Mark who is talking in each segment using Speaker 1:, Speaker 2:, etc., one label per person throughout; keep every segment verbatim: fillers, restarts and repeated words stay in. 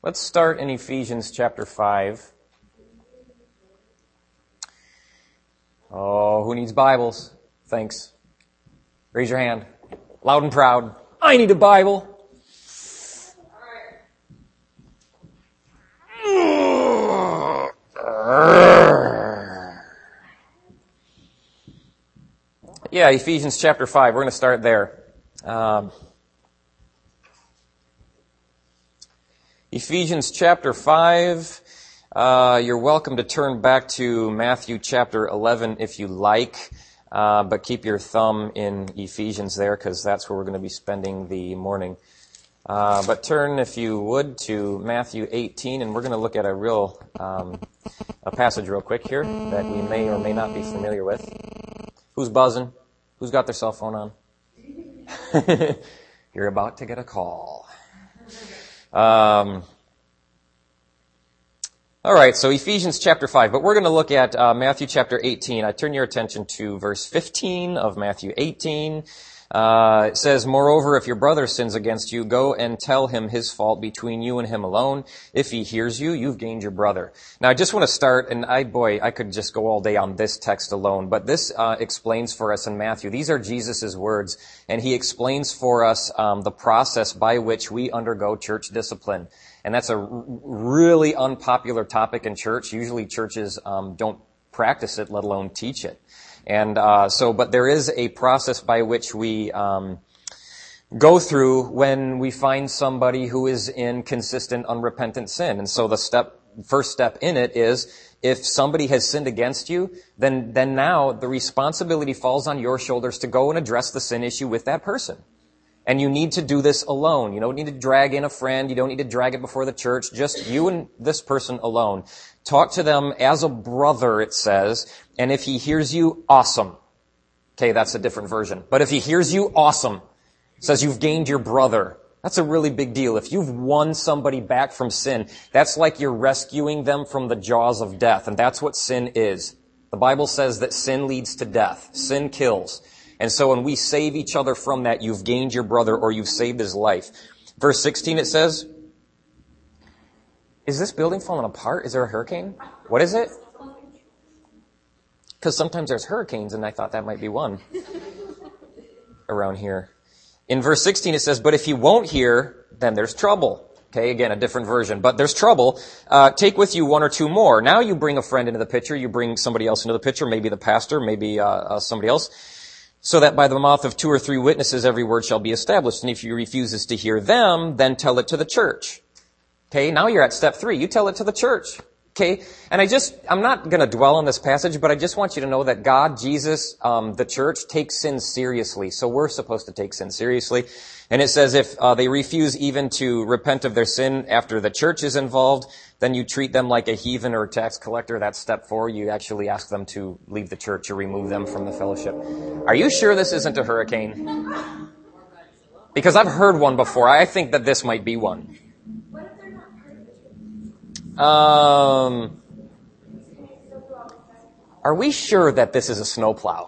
Speaker 1: Let's start in Ephesians chapter five. Oh, who needs Bibles? Thanks. Raise your hand. Loud and proud. I need a Bible. Yeah, Ephesians chapter five. We're going to start there. Um, Ephesians chapter five. Uh, you're welcome to turn back to Matthew chapter eleven if you like, uh, but keep your thumb in Ephesians there because that's where we're going to be spending the morning. Uh, but turn, if you would, to Matthew eighteen, and we're going to look at a real um, a passage real quick here that we may or may not be familiar with. Who's buzzing? Who's got their cell phone on? You're about to get a call. Um, all right, so Ephesians chapter five, but we're going to look at uh, Matthew chapter eighteen. I turn your attention to verse fifteen of Matthew eighteen. Uh, it says, "Moreover, if your brother sins against you, go and tell him his fault between you and him alone. If he hears you, you've gained your brother." Now, I just want to start, and I, boy, I could just go all day on this text alone, but this uh, explains for us in Matthew. These are Jesus' words, and he explains for us um, the process by which we undergo church discipline. And that's a r- really unpopular topic in church. Usually churches um, don't practice it, let alone teach it. And uh so, but there is a process by which we um go through when we find somebody who is in consistent, unrepentant sin. And so the step, first step in it is, if somebody has sinned against you, then then now the responsibility falls on your shoulders to go and address the sin issue with that person. And you need to do this alone. You don't need to drag in a friend. You don't need to drag it before the church. Just you and this person alone. Talk to them as a brother, it says. And if he hears you, awesome. Okay, that's a different version. But if he hears you, awesome. It says you've gained your brother. That's a really big deal. If you've won somebody back from sin, that's like you're rescuing them from the jaws of death. And that's what sin is. The Bible says that sin leads to death. Sin kills. And so when we save each other from that, you've gained your brother or you've saved his life. Verse sixteen, it says, is this building falling apart? Is there a hurricane? What is it? Because sometimes there's hurricanes, and I thought that might be one around here. In verse sixteen, it says, but if he won't hear, then there's trouble. Okay, again, a different version. But there's trouble. Uh, take with you one or two more. Now you bring a friend into the picture. You bring somebody else into the picture, maybe the pastor, maybe uh, uh, somebody else. So that by the mouth of two or three witnesses every word shall be established. And if he refuses to hear them, then tell it to the church. Okay, now you're at step three. You tell it to the church. Okay, and I just, I'm not going to dwell on this passage, but I just want you to know that God, Jesus, um, the church, takes sin seriously. So we're supposed to take sin seriously. And it says if uh, they refuse even to repent of their sin after the church is involved, then you treat them like a heathen or a tax collector. That's step four. You actually ask them to leave the church or remove them from the fellowship. Are you sure this isn't a hurricane? Because I've heard one before. I think that this might be one. Um, are we sure that this is a snowplow?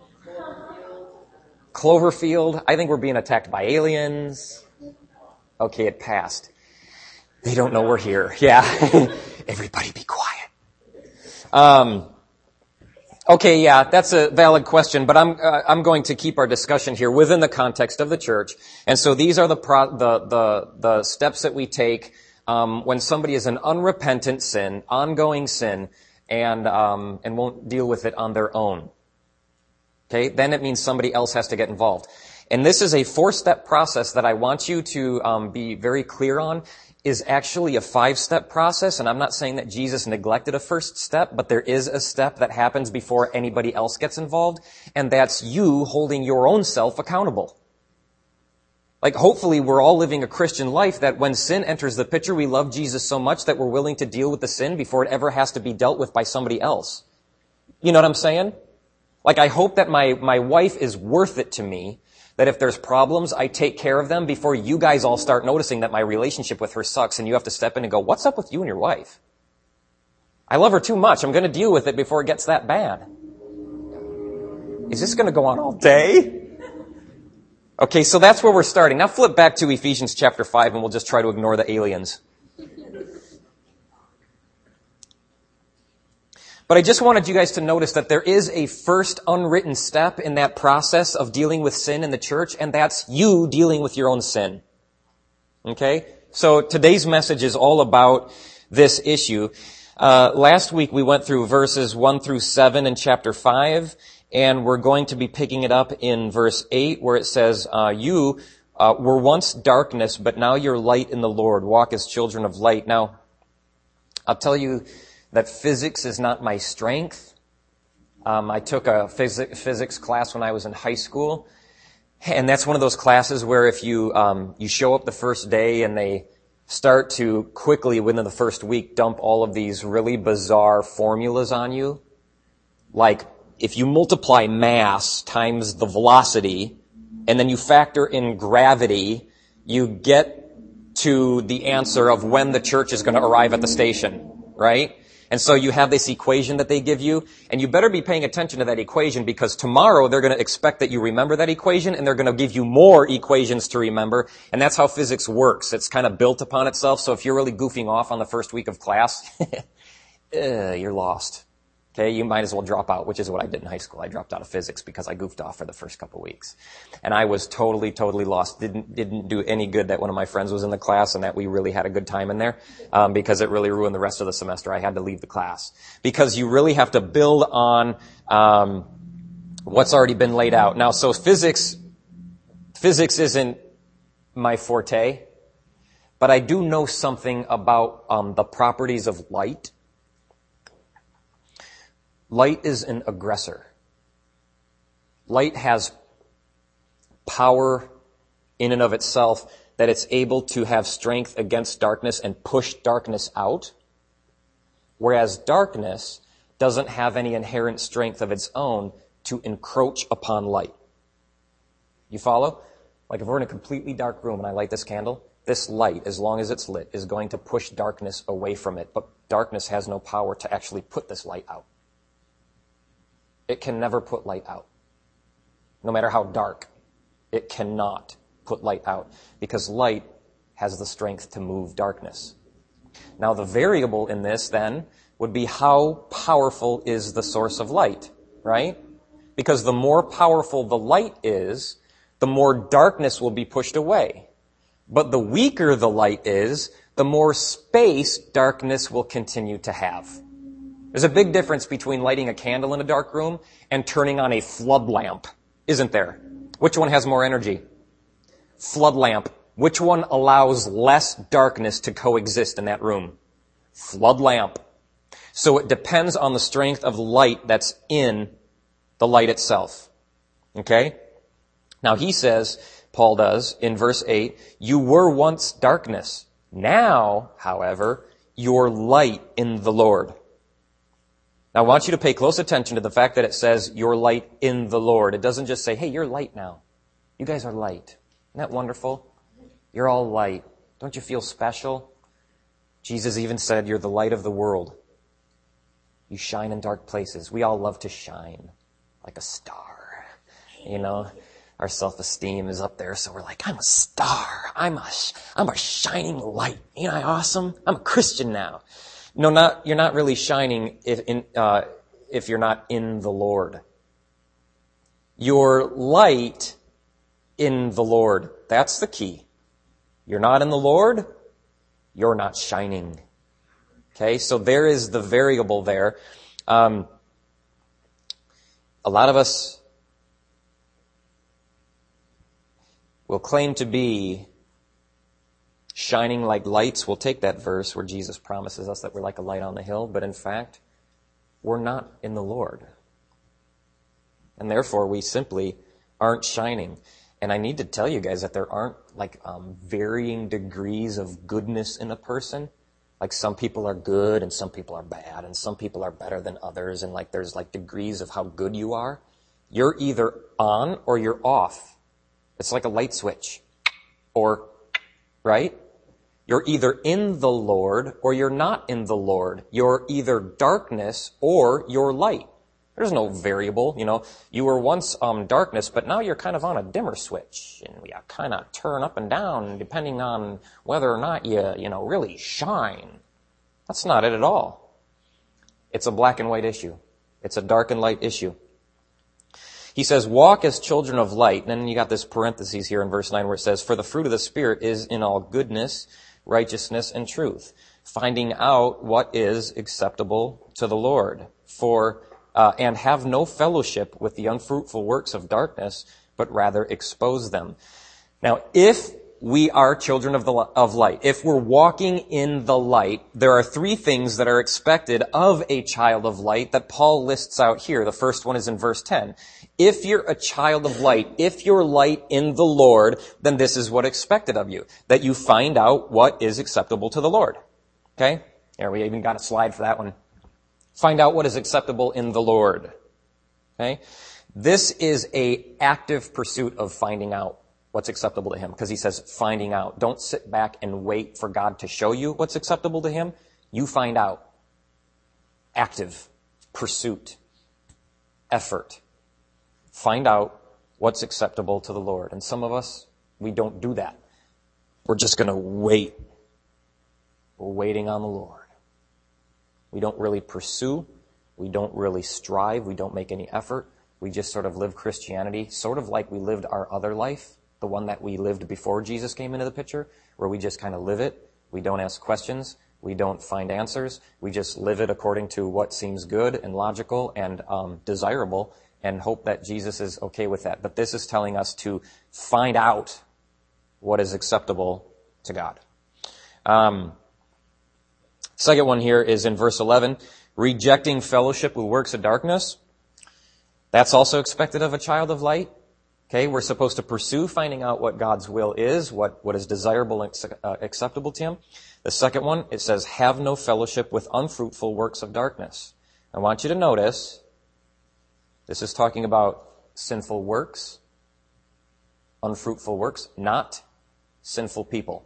Speaker 1: Cloverfield? I think we're being attacked by aliens. Okay, it passed. They don't know we're here. Yeah. Everybody be quiet. Um, okay, yeah, that's a valid question, but I'm uh, I'm going to keep our discussion here within the context of the church. And so these are the pro- the the the steps that we take um when somebody is an unrepentant sin, ongoing sin, and um and won't deal with it on their own. Okay, then it means somebody else has to get involved. And this is a four-step process that I want you to um, be very clear on, is actually a five-step process. And I'm not saying that Jesus neglected a first step, but there is a step that happens before anybody else gets involved, and that's you holding your own self accountable. Like, hopefully we're all living a Christian life that when sin enters the picture, we love Jesus so much that we're willing to deal with the sin before it ever has to be dealt with by somebody else. You know what I'm saying? Like, I hope that my, my wife is worth it to me, that if there's problems, I take care of them before you guys all start noticing that my relationship with her sucks and you have to step in and go, what's up with you and your wife? I love her too much. I'm going to deal with it before it gets that bad. Is this going to go on all day? Okay, so that's where we're starting. Now flip back to Ephesians chapter five and we'll just try to ignore the aliens. But I just wanted you guys to notice that there is a first unwritten step in that process of dealing with sin in the church, and that's you dealing with your own sin. Okay? So today's message is all about this issue. Uh, last week we went through verses one through seven in chapter five, and we're going to be picking it up in verse eight, where it says, uh, you uh, were once darkness, but now you're light in the Lord. Walk as children of light. Now, I'll tell you that physics is not my strength. Um, I took a phys- physics class when I was in high school, and that's one of those classes where if you um, you show up the first day and they start to quickly, within the first week, dump all of these really bizarre formulas on you, like if you multiply mass times the velocity, and then you factor in gravity, you get to the answer of when the church is going to arrive at the station, right? And so you have this equation that they give you, and you better be paying attention to that equation, because tomorrow they're going to expect that you remember that equation, and they're going to give you more equations to remember, and that's how physics works. It's kind of built upon itself, so if you're really goofing off on the first week of class, uh, you're lost. Okay, you might as well drop out, which is what I did in high school. I dropped out of physics because I goofed off for the first couple weeks. And I was totally, totally lost. Didn't didn't do any good that one of my friends was in the class and that we really had a good time in there, um, because it really ruined the rest of the semester. I had to leave the class. Because you really have to build on um, what's already been laid out. Now, so physics, physics isn't my forte, but I do know something about um, the properties of light. Light is an aggressor. Light has power in and of itself, that it's able to have strength against darkness and push darkness out, whereas darkness doesn't have any inherent strength of its own to encroach upon light. You follow? Like if we're in a completely dark room and I light this candle, this light, as long as it's lit, is going to push darkness away from it, but darkness has no power to actually put this light out. It can never put light out. No matter how dark, it cannot put light out, because light has the strength to move darkness. Now, the variable in this, then, would be how powerful is the source of light, right? Because the more powerful the light is, the more darkness will be pushed away. But the weaker the light is, the more space darkness will continue to have. There's a big difference between lighting a candle in a dark room and turning on a flood lamp, isn't there? Which one has more energy? Flood lamp. Which one allows less darkness to coexist in that room? Flood lamp. So it depends on the strength of light that's in the light itself. Okay? Now he says, Paul does, in verse eight, you were once darkness. Now, however, you're light in the Lord. Now, I want you to pay close attention to the fact that it says, you're light in the Lord. It doesn't just say, hey, you're light now. You guys are light. Isn't that wonderful? You're all light. Don't you feel special? Jesus even said, you're the light of the world. You shine in dark places. We all love to shine like a star. You know, our self-esteem is up there, so we're like, I'm a star. I'm a, I'm a shining light. Ain't I awesome? I'm a Christian now. No, not, you're not really shining if, in, uh, if you're not in the Lord. You're light in the Lord. That's the key. You're not in the Lord, you're not shining. Okay, so there is the variable there. Um, a lot of us will claim to be shining like lights. We'll take that verse where Jesus promises us that we're like a light on the hill, but in fact, we're not in the Lord. And therefore, we simply aren't shining. And I need to tell you guys that there aren't like um, varying degrees of goodness in a person. Like some people are good and some people are bad and some people are better than others. And like there's like degrees of how good you are. You're either on or you're off. It's like a light switch. Or, right? You're either in the Lord or you're not in the Lord. You're either darkness or you're light. There's no variable, you know. You were once um, darkness, but now you're kind of on a dimmer switch. And we kind of turn up and down depending on whether or not you, you know, really shine. That's not it at all. It's a black and white issue. It's a dark and light issue. He says, walk as children of light. And then you got this parentheses here in verse nine where it says, for the fruit of the Spirit is in all goodness, righteousness, and truth, finding out what is acceptable to the Lord. For uh, and have no fellowship with the unfruitful works of darkness, but rather expose them. Now, if we are children of the of light, if we're walking in the light, there are three things that are expected of a child of light that Paul lists out here. The first one is in verse ten. If you're a child of light, if you're light in the Lord, then this is what expected of you, that you find out what is acceptable to the Lord. Okay? There, we even got a slide for that one. Find out what is acceptable in the Lord. Okay? This is a active pursuit of finding out what's acceptable to him, because he says finding out. Don't sit back and wait for God to show you what's acceptable to him. You find out. Active pursuit, effort. Find out what's acceptable to the Lord. And some of us, we don't do that. We're just going to wait. We're waiting on the Lord. We don't really pursue. We don't really strive. We don't make any effort. We just sort of live Christianity, sort of like we lived our other life, the one that we lived before Jesus came into the picture, where we just kind of live it. We don't ask questions. We don't find answers. We just live it according to what seems good and logical and um, desirable, and hope that Jesus is okay with that. But this is telling us to find out what is acceptable to God. Um, second one here is in verse eleven, rejecting fellowship with works of darkness. That's also expected of a child of light. Okay, we're supposed to pursue finding out what God's will is, what, what is desirable and uh, acceptable to him. The second one, it says, have no fellowship with unfruitful works of darkness. I want you to notice, this is talking about sinful works, unfruitful works, not sinful people.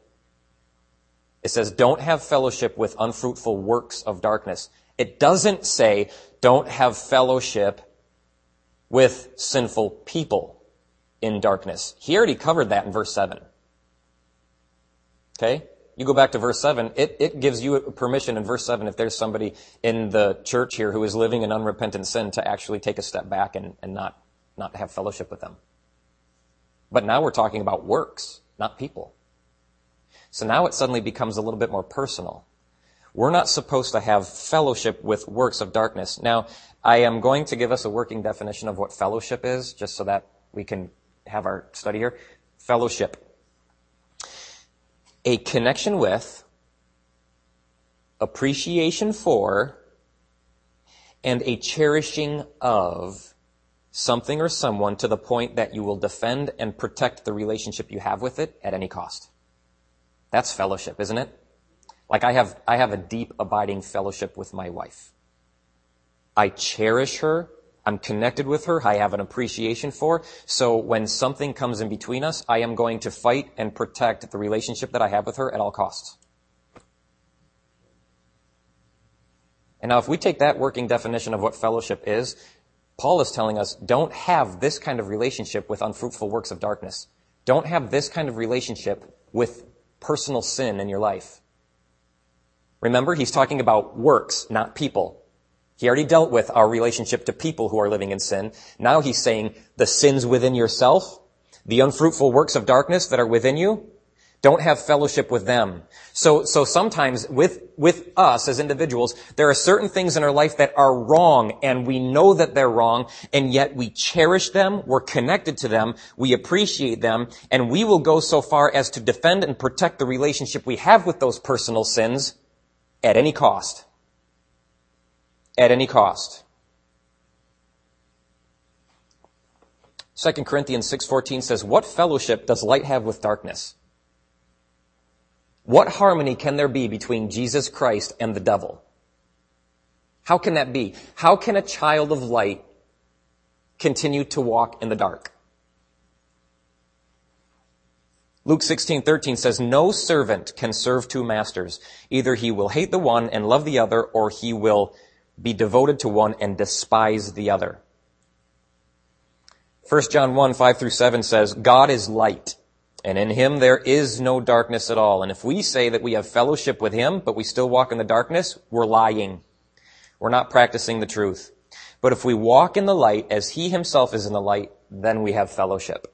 Speaker 1: It says, don't have fellowship with unfruitful works of darkness. It doesn't say, don't have fellowship with sinful people in darkness. He already covered that in verse seven. Okay? You go back to verse seven, it, it gives you permission in verse seven if there's somebody in the church here who is living in unrepentant sin to actually take a step back and, and not, not have fellowship with them. But now we're talking about works, not people. So now it suddenly becomes a little bit more personal. We're not supposed to have fellowship with works of darkness. Now, I am going to give us a working definition of what fellowship is, just so that we can have our study here. Fellowship. A connection with, appreciation for, and a cherishing of something or someone to the point that you will defend and protect the relationship you have with it at any cost. That's fellowship, isn't it? Like I have, I have a deep, abiding fellowship with my wife. I cherish her. I'm connected with her. I have an appreciation for her. So when something comes in between us, I am going to fight and protect the relationship that I have with her at all costs. And now if we take that working definition of what fellowship is, Paul is telling us, don't have this kind of relationship with unfruitful works of darkness. Don't have this kind of relationship with personal sin in your life. Remember, he's talking about works, not people. He already dealt with our relationship to people who are living in sin. Now he's saying the sins within yourself, the unfruitful works of darkness that are within you, don't have fellowship with them. So, so sometimes with, with us as individuals, there are certain things in our life that are wrong, and we know that they're wrong, and yet we cherish them, we're connected to them, we appreciate them, and we will go so far as to defend and protect the relationship we have with those personal sins at any cost. At any cost. Second Corinthians six fourteen says, what fellowship does light have with darkness? What harmony can there be between Jesus Christ and the devil? How can that be? How can a child of light continue to walk in the dark? Luke sixteen thirteen says, no servant can serve two masters. Either he will hate the one and love the other, or he will be devoted to one and despise the other. First John one, five through seven says, God is light, and in him there is no darkness at all. And if we say that we have fellowship with him, but we still walk in the darkness, we're lying. We're not practicing the truth. But if we walk in the light as he himself is in the light, then we have fellowship.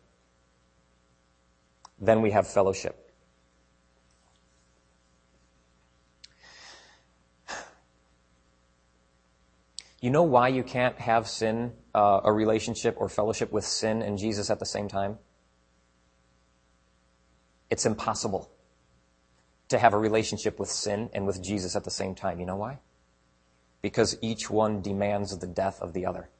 Speaker 1: Then we have fellowship. You know why you can't have sin, uh, a relationship or fellowship with sin and Jesus at the same time? It's impossible to have a relationship with sin and with Jesus at the same time. You know why? Because each one demands the death of the other.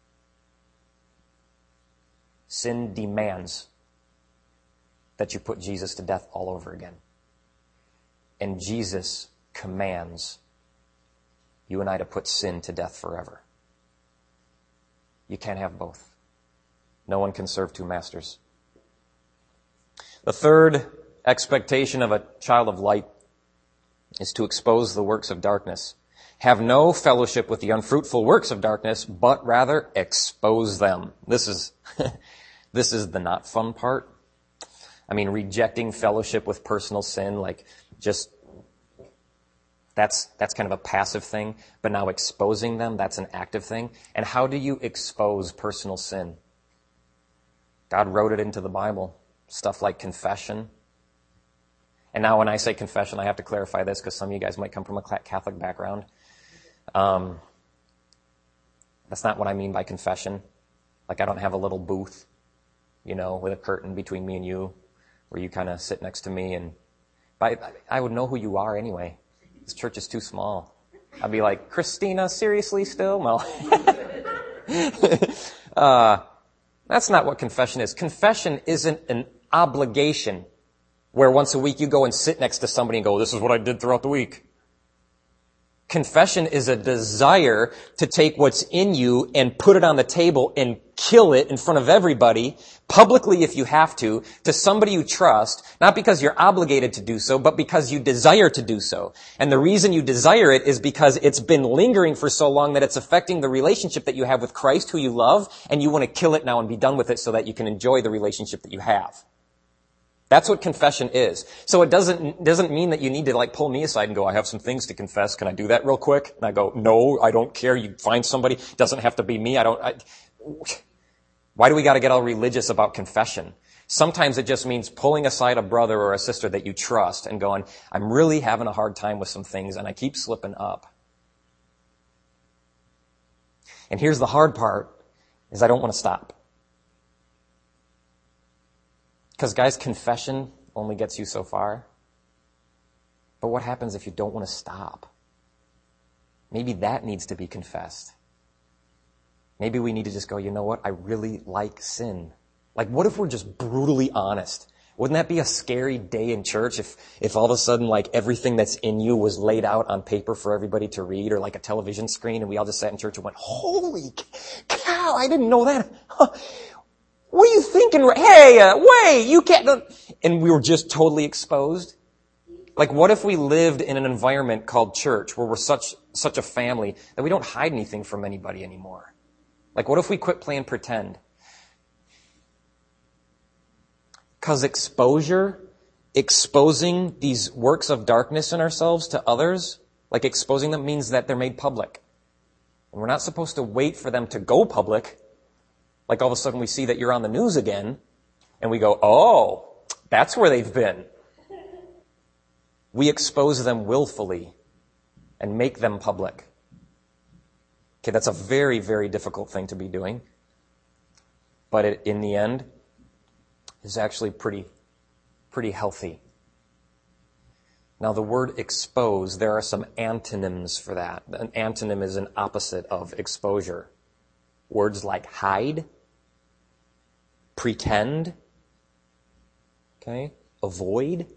Speaker 1: Sin demands that you put Jesus to death all over again. And Jesus commands you and I to put sin to death forever. You can't have both. No one can serve two masters. The third expectation of a child of light is to expose the works of darkness. Have no fellowship with the unfruitful works of darkness, but rather expose them. This is, this is the not fun part. I mean, rejecting fellowship with personal sin, like just That's, that's kind of a passive thing, but now exposing them, that's an active thing. And how do you expose personal sin? God wrote it into the Bible. Stuff like confession. And now when I say confession, I have to clarify this because some of you guys might come from a Catholic background. Um, that's not what I mean by confession. Like I don't have a little booth, you know, with a curtain between me and you, where you kind of sit next to me and I, I would know who you are anyway. This church is too small. I'd be like, Christina, seriously still? No. uh, that's not what confession is. Confession isn't an obligation where once a week you go and sit next to somebody and go, this is what I did throughout the week. Confession is a desire to take what's in you and put it on the table and kill it in front of everybody, publicly if you have to, to somebody you trust, not because you're obligated to do so, but because you desire to do so. And the reason you desire it is because it's been lingering for so long that it's affecting the relationship that you have with Christ, who you love, and you want to kill it now and be done with it so that you can enjoy the relationship that you have. That's what confession is. So it doesn't, doesn't mean that you need to like pull me aside and go, I have some things to confess. Can I do that real quick? And I go, no, I don't care. You find somebody. It doesn't have to be me. I don't, I, why do we got to get all religious about confession? Sometimes it just means pulling aside a brother or a sister that you trust and going, I'm really having a hard time with some things and I keep slipping up. And here's the hard part is I don't want to stop. Because, guys, confession only gets you so far. But what happens if you don't want to stop? Maybe that needs to be confessed. Maybe we need to just go, you know what? I really like sin. Like, what if we're just brutally honest? Wouldn't that be a scary day in church if, if all of a sudden, like, everything that's in you was laid out on paper for everybody to read or like a television screen and we all just sat in church and went, holy cow, I didn't know that. Huh. What are you thinking? Hey, uh, wait, you can't. And we were just totally exposed. Like, what if we lived in an environment called church where we're such, such a family that we don't hide anything from anybody anymore? Like, what if we quit playing pretend? Because exposure, exposing these works of darkness in ourselves to others, like exposing them means that they're made public. And we're not supposed to wait for them to go public. Like all of a sudden we see that you're on the news again, and we go, oh, that's where they've been. We expose them willfully and make them public. Okay, that's a very, very difficult thing to be doing. But it, in the end, is actually pretty, pretty healthy. Now the word expose, there are some antonyms for that. An antonym is an opposite of exposure. Words like hide, pretend, okay, avoid.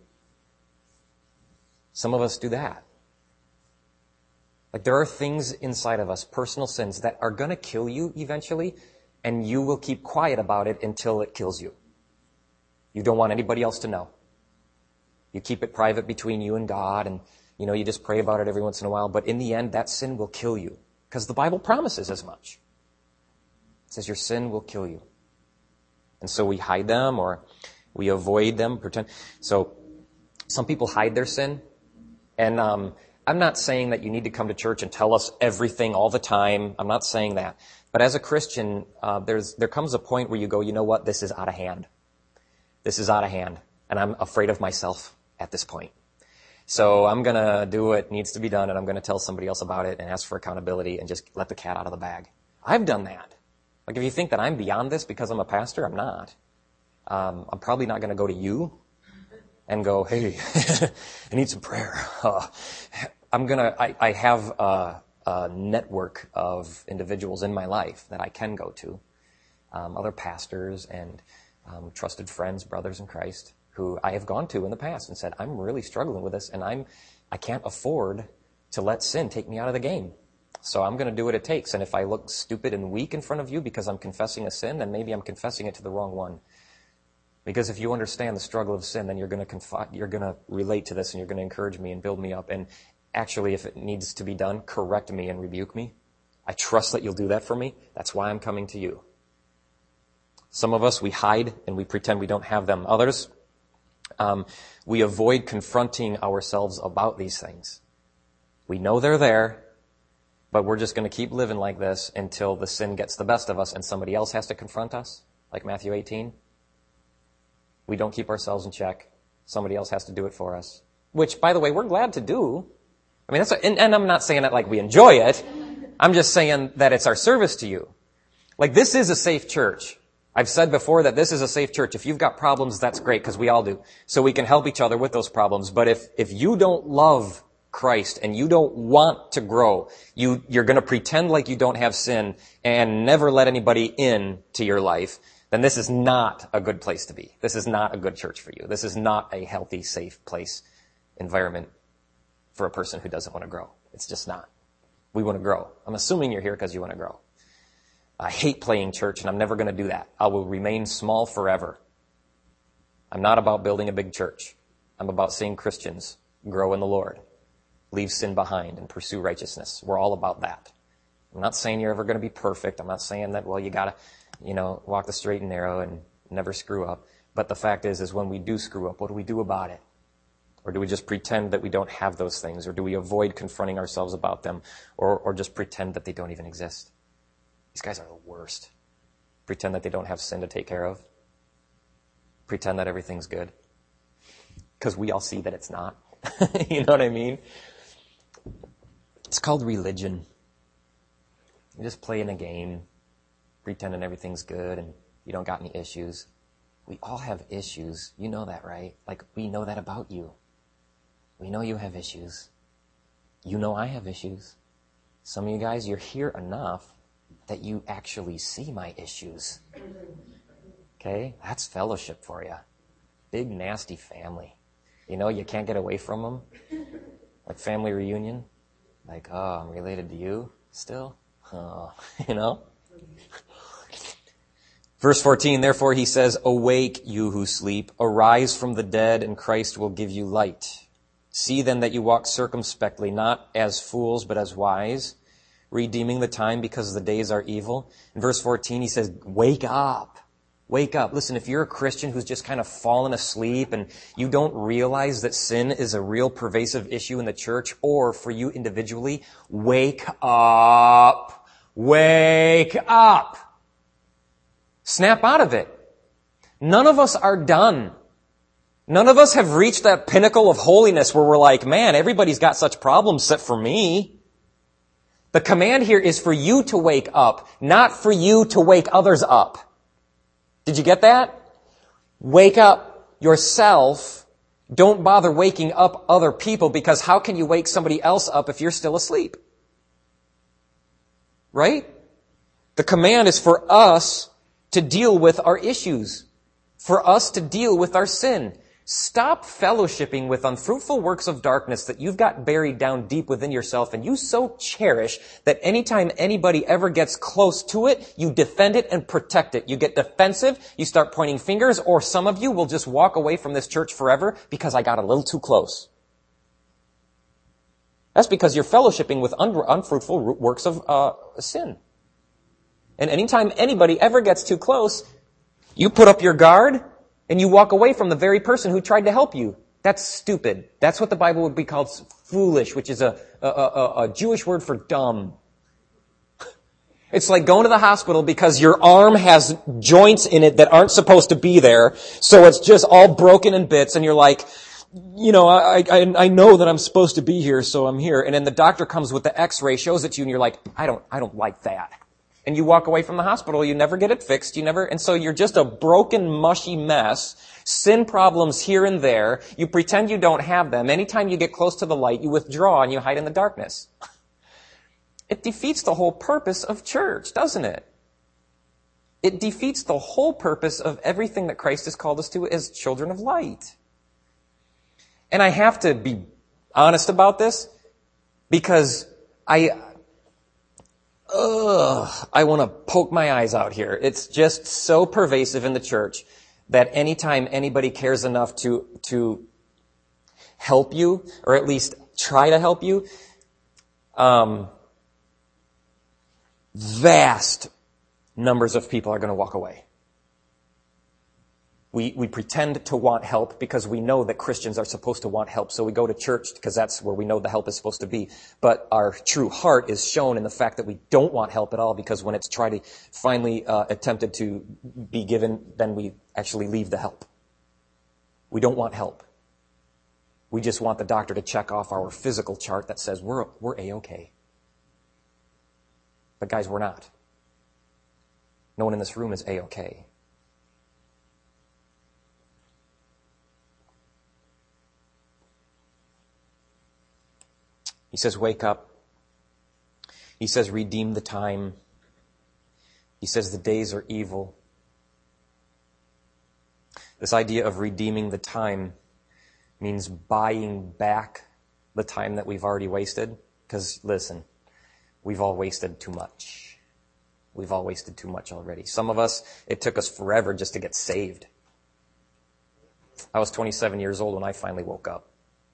Speaker 1: Some of us do that. Like there are things inside of us, personal sins, that are going to kill you eventually, and you will keep quiet about it until it kills you. You don't want anybody else to know. You keep it private between you and God, and you know, you just pray about it every once in a while, but in the end, that sin will kill you. Because the Bible promises as much. It says your sin will kill you. And so we hide them or we avoid them, pretend. So some people hide their sin. And um, I'm not saying that you need to come to church and tell us everything all the time. I'm not saying that. But as a Christian, uh, there's there comes a point where you go, you know what? This is out of hand. This is out of hand. And I'm afraid of myself at this point. So I'm going to do what needs to be done, and I'm going to tell somebody else about it and ask for accountability and just let the cat out of the bag. I've done that. Like, if you think that I'm beyond this because I'm a pastor, I'm not. Um, I'm probably not going to go to you and go, hey, I need some prayer. Uh, I'm going to, I, I have a, a network of individuals in my life that I can go to, um, other pastors and um, trusted friends, brothers in Christ, who I have gone to in the past and said, I'm really struggling with this, and I'm, I can't afford to let sin take me out of the game. So I'm going to do what it takes. And if I look stupid and weak in front of you because I'm confessing a sin, then maybe I'm confessing it to the wrong one. Because if you understand the struggle of sin, then you're going to confi- you're going to relate to this, and you're going to encourage me and build me up. And actually, if it needs to be done, correct me and rebuke me. I trust that you'll do that for me. That's why I'm coming to you. Some of us, we hide and we pretend we don't have them. Others, um, we avoid confronting ourselves about these things. We know they're there, but we're just going to keep living like this until the sin gets the best of us and somebody else has to confront us, like Matthew eighteen. We don't keep ourselves in check. Somebody else has to do it for us. Which, by the way, we're glad to do. I mean, that's a, and, and I'm not saying that like we enjoy it. I'm just saying that it's our service to you. Like, this is a safe church. I've said before that this is a safe church. If you've got problems, that's great, because we all do. So we can help each other with those problems. But if, if you don't love Christ and you don't want to grow, you, you're going to pretend like you don't have sin and never let anybody in to your life, then this is not a good place to be. This is not a good church for you. This is not a healthy, safe place, environment for a person who doesn't want to grow. It's just not. We want to grow. I'm assuming you're here because you want to grow. I hate playing church, and I'm never going to do that. I will remain small forever. I'm not about building a big church. I'm about seeing Christians grow in the Lord, leave sin behind, and pursue righteousness. We're all about that. I'm not saying you're ever going to be perfect. I'm not saying that, well, you got to, you know, walk the straight and narrow and never screw up. But the fact is, is when we do screw up, what do we do about it? Or do we just pretend that we don't have those things? Or do we avoid confronting ourselves about them? Or, or just pretend that they don't even exist? These guys are the worst. Pretend that they don't have sin to take care of. Pretend that everything's good. Because we all see that it's not. You know what I mean? It's called religion. You're just playing a game, pretending everything's good and you don't got any issues. We all have issues. You know that, right? Like, we know that about you. We know you have issues. You know I have issues. Some of you guys, you're here enough that you actually see my issues. Okay? That's fellowship for you. Big, nasty family. You know, you can't get away from them. Like family reunion. Like, oh, I'm related to you still? Oh, you know? Verse fourteen, therefore he says, awake, you who sleep. Arise from the dead, and Christ will give you light. See then that you walk circumspectly, not as fools, but as wise, redeeming the time because the days are evil. In verse fourteen, he says, wake up. Wake up. Listen, if you're a Christian who's just kind of fallen asleep and you don't realize that sin is a real pervasive issue in the church, or for you individually, wake up. Wake up. Snap out of it. None of us are done. None of us have reached that pinnacle of holiness where we're like, man, everybody's got such problems except for me. The command here is for you to wake up, not for you to wake others up. Did you get that? Wake up yourself. Don't bother waking up other people, because how can you wake somebody else up if you're still asleep? Right? The command is for us to deal with our issues, for us to deal with our sin. Stop fellowshipping with unfruitful works of darkness that you've got buried down deep within yourself and you so cherish that anytime anybody ever gets close to it, you defend it and protect it. You get defensive, you start pointing fingers, or some of you will just walk away from this church forever because I got a little too close. That's because you're fellowshipping with un- unfruitful works of uh, sin. And anytime anybody ever gets too close, you put up your guard and you walk away from the very person who tried to help you. That's stupid. That's what the Bible would be called foolish, which is a, a, a, a Jewish word for dumb. It's like going to the hospital because your arm has joints in it that aren't supposed to be there, so it's just all broken in bits, and you're like, you know, I, I, I know that I'm supposed to be here, so I'm here. And then the doctor comes with the x-ray, shows it to you, and you're like, I don't, I don't like that. And you walk away from the hospital, you never get it fixed, you never, and so you're just a broken, mushy mess, sin problems here and there, you pretend you don't have them. Anytime you get close to the light, you withdraw and you hide in the darkness. It defeats the whole purpose of church, doesn't it? It defeats the whole purpose of everything that Christ has called us to as children of light. And I have to be honest about this because I, ugh, I want to poke my eyes out here. It's just so pervasive in the church that anytime anybody cares enough to, to help you, or at least try to help you, um, vast numbers of people are going to walk away. We, we pretend to want help because we know that Christians are supposed to want help, so we go to church because that's where we know the help is supposed to be. But our true heart is shown in the fact that we don't want help at all, because when it's tried to finally uh, attempted to be given, then we actually leave the help. We don't want help. We just want the doctor to check off our physical chart that says we're we're A-okay. But guys, we're not. No one in this room is A-okay. He says, wake up. He says, redeem the time. He says, the days are evil. This idea of redeeming the time means buying back the time that we've already wasted. Because, listen, we've all wasted too much. We've all wasted too much already. Some of us, it took us forever just to get saved. I was twenty-seven years old when I finally woke up.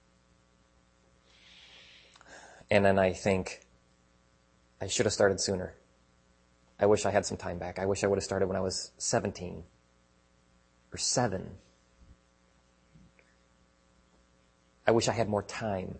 Speaker 1: And then I think, I should have started sooner. I wish I had some time back. I wish I would have started when I was seventeen or seven. I wish I had more time.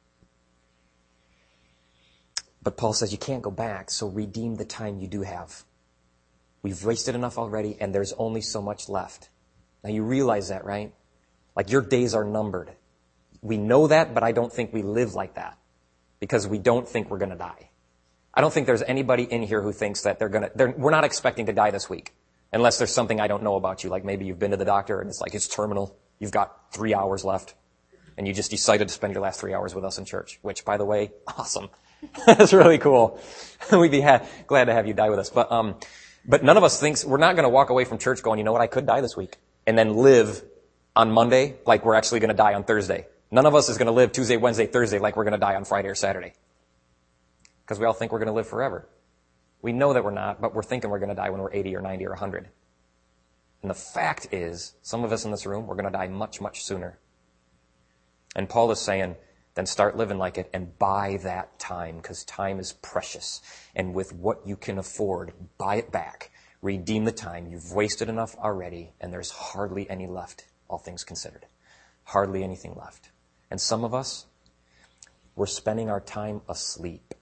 Speaker 1: But Paul says you can't go back, so redeem the time you do have. We've wasted enough already, and there's only so much left. Now you realize that, right? Like your days are numbered. We know that, but I don't think we live like that, because we don't think we're going to die. I don't think there's anybody in here who thinks that they're going to, we're not expecting to die this week, unless there's something I don't know about you, like maybe you've been to the doctor and it's like it's terminal. You've got three hours left, and you just decided to spend your last three hours with us in church, which, by the way, awesome. That's really cool. We'd be ha- glad to have you die with us. But, um, but none of us thinks, we're not going to walk away from church going, you know what, I could die this week, and then live on Monday like we're actually going to die on Thursday. None of us is going to live Tuesday, Wednesday, Thursday like we're going to die on Friday or Saturday. Because we all think we're going to live forever. We know that we're not, but we're thinking we're going to die when we're eighty or ninety or one hundred. And the fact is, some of us in this room, we're going to die much, much sooner. And Paul is saying, then start living like it and buy that time, because time is precious. And with what you can afford, buy it back. Redeem the time. You've wasted enough already, and there's hardly any left, all things considered. Hardly anything left. And some of us, we're spending our time asleep.